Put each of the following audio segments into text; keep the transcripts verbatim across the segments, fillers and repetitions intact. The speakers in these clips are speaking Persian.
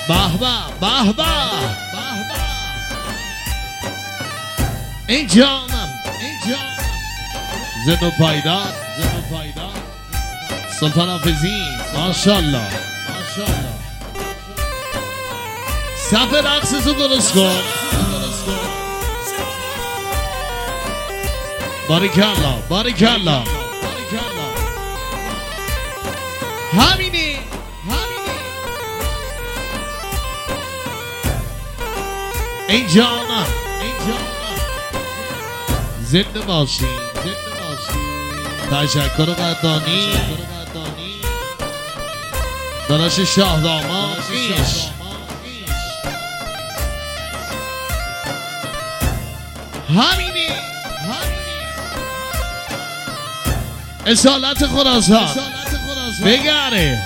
به به به به این جانم این جانم زد و پایدار زد و پایدار سلطان حافظی ماشاءالله ماشاءالله صف رقص تو درست کن باریکالله باریکالله همینی همینی این جانم این جانم زنده باشی زنده باشی تشکر قدانی داداش شاه داماد ایش همینی اصالت خراسان بگره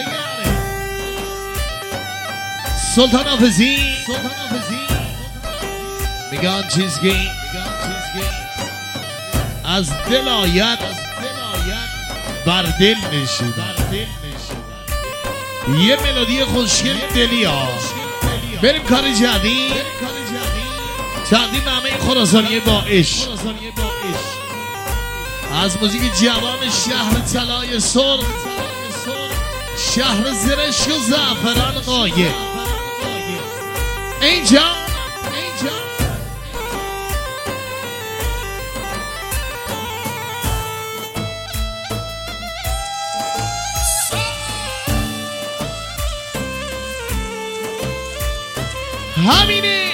سلطان حافظی میگه آن چیز که از دل آید بر دل نشید یه ملودی خوشگل دلی ها بریم کار جدید تقدیم همه خراسانی با عشق از موزیک جوان شهر طلای سرخ شهر زرشک و زعفران غایب اینجا همینه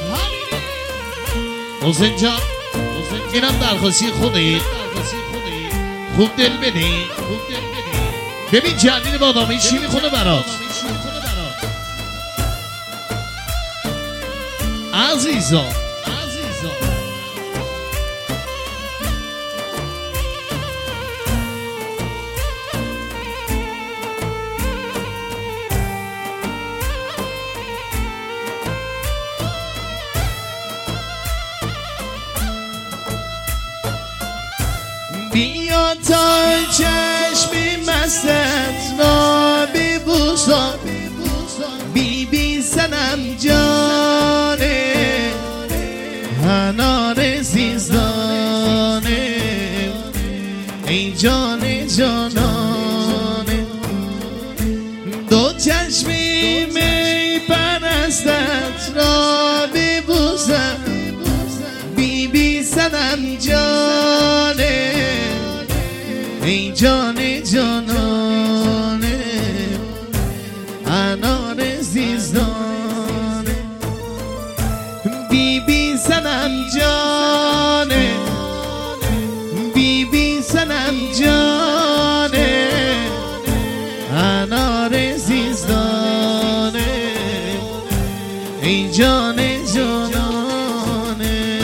حسین جان اینم درخواستی خودت خوب دل بدی ببین جلیل بادامی چی میخونه برات عزیزا بیا تا چشمی مستت را ببوسم بی بی سنم جانه هنار زیزدانه ای جان جانانه دو چشمی می پرستت را ببوسم بی بی سنم جانه ای جان جانانه انار زیزدانه بی بی سنم جانه بی بی سنم جانه انار زیزدانه ای جان جانانه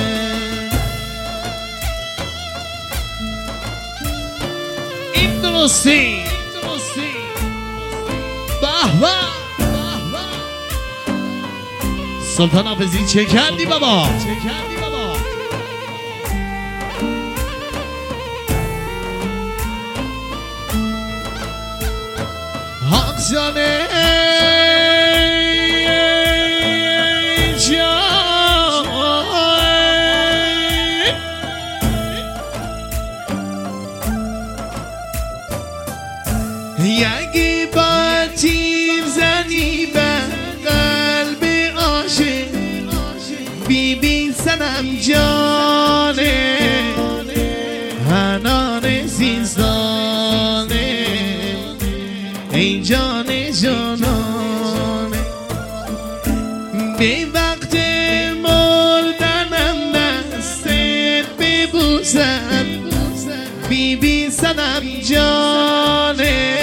این درستی به به سلطان حافظی چه کردی بابا چه کردی بابا حق جانه یکی با تیر زنی به قلب عاشق بی بی سنم جانه هنار زیزدانه ای جان جانانه به وقت مردنم دستت ببوسم بی بی سنم جانه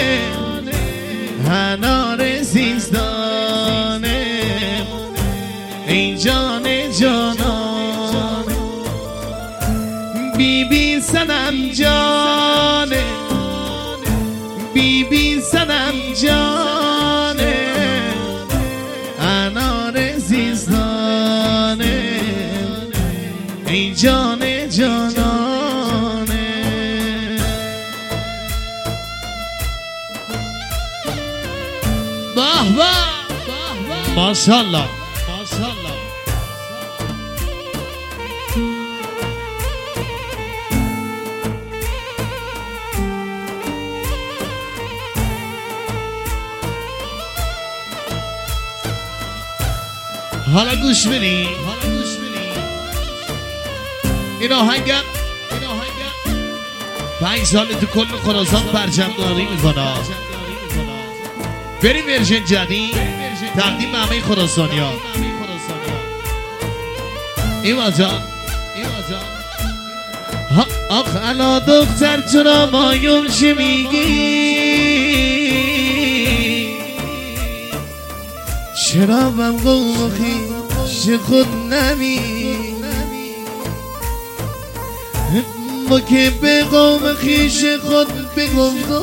هنار زیزدانه ای جان جانانه بی بی سنم جانه بی بی سنم جانه انار زیزدانه ای جان جانانه به به ماشاءالله ماشاءالله. حالا گوش بدی حالا گوش بدی این آهنگم این آهنگم پنج سال تو کل خراسان پرچمداری میکنه. بریم ورژن جدید تقدیم همه خراسانی ها. ایوا جان ایوا جان آخ الا دختر چرا مایون چی میگی؟ چرا بم قوم خیش خود نمی ما که به قوم خیش خود بگفتم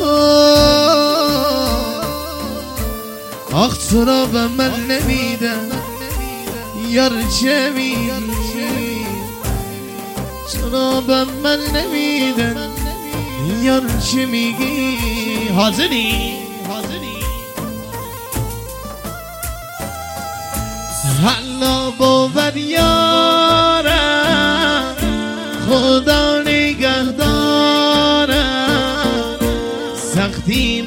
آخ چرا به من نمیدن یار چه میگی؟ چرا به من نمیدن یار چه میگی؟ حاضری؟ حاضری؟ حالا بود یارم خدا نگهدارم سختی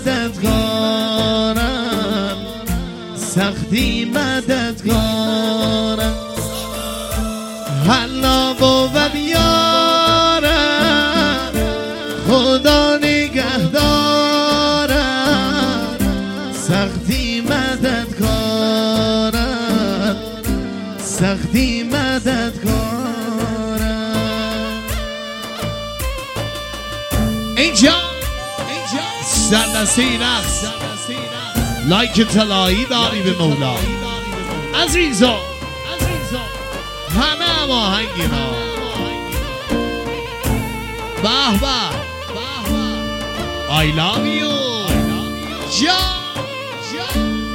مددگارم سختی مددگارم حالا بود یارم خدا نگهدارم سختی مددگارم سختی مددگارم. اینجا اینجا سردسته رقص لایک طلایی داری به مولا. عزیزا عزیزا همه هم آهنگینا به به I love you جا جا.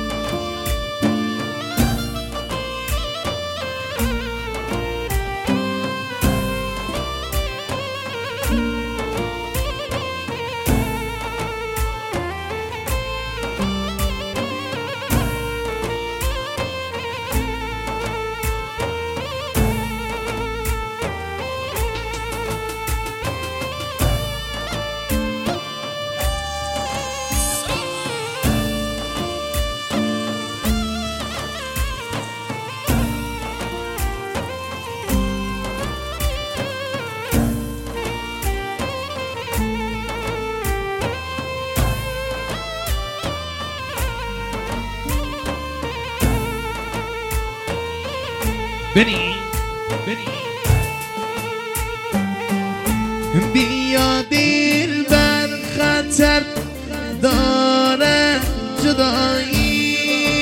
بنی بنی بیا دل بر خطر داره جدایی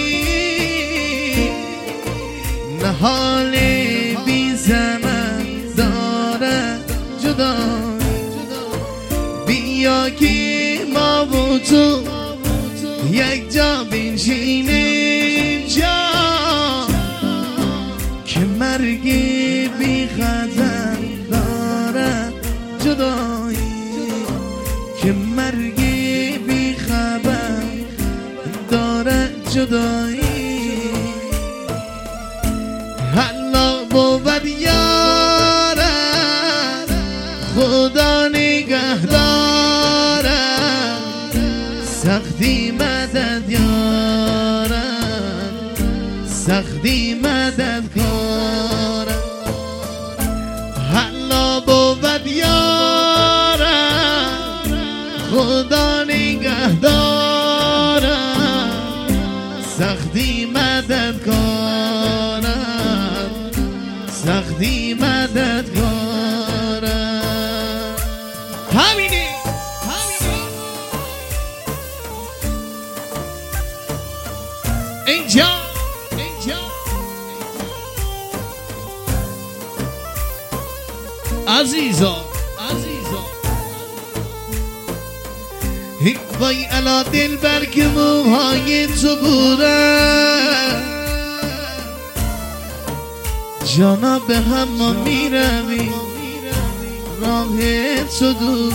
نهال بی زمن داره جدایی بیا که ما و تو یک جا بنشینیم جا که مرگ بی خطر داره جدایی که مرگ بی خبر داره جدایی حالا بود یاره خدا نگهداره سختی مدد یاره سختی مدد کاره حالا بود یاره خدا نگهداره سختی مدد کاره سختی مدد کاره. همینی همینی اینجا عزیزا عزیزا وای الا دل بر که موهای تو بوره جانا به هم ما میروی راه تو دور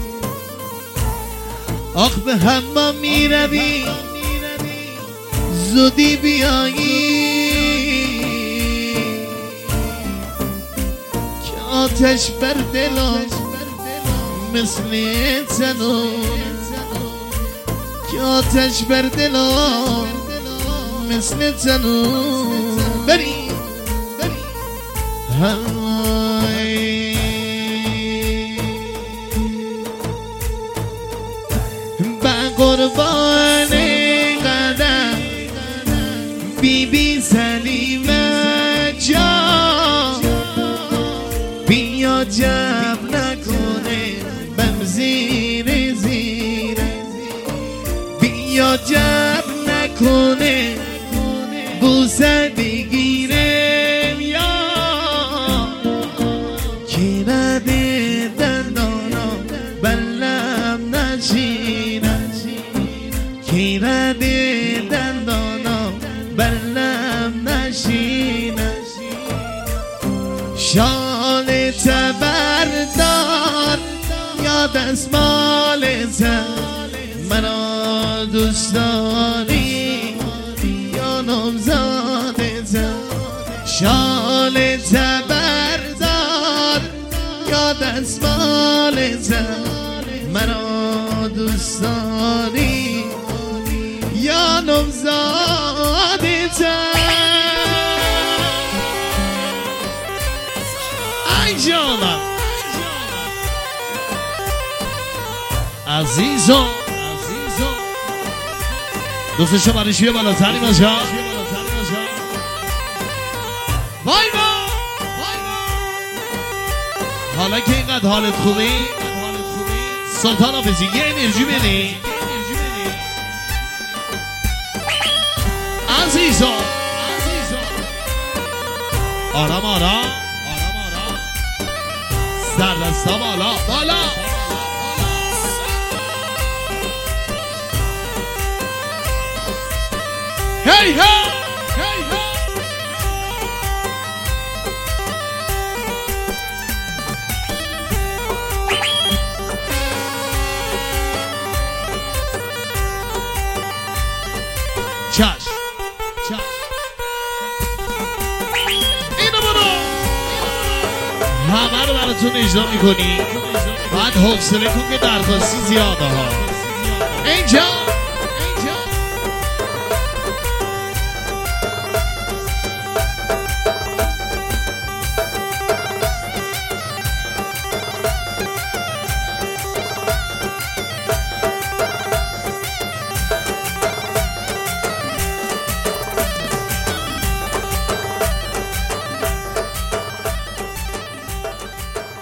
آخ به هم ما میروی زودی بیایی که آتش بر دلم مثل تنور که آتش بر دلم مثل تنور بری با قربان قدم بی بی سلیمه جان بیا جب نکنه بم زیر زیر بیا جب نکنه بوسه بگیرم یا کی نده دندانا بلم نشینه کی نده دندانا بلم نشینه شال تبردار یا دستمالت منو دوست داری یا نمزادت شال تبردار یا دستمالت منو دوست داری یا نمزادت ای جانم عزیزم دوست شما رشوی بالاتری باشه وای وای حالا که اینقدر حالت خوبی سلطان حافظی یه انرژی بده عزیزم آرام آرام سر دستا بالا بالا هی هی هی هی چش چش اینو برو همه رو براتون اجرا میکنی بعد حوصله کن که درخواستی زیاده ها اینجا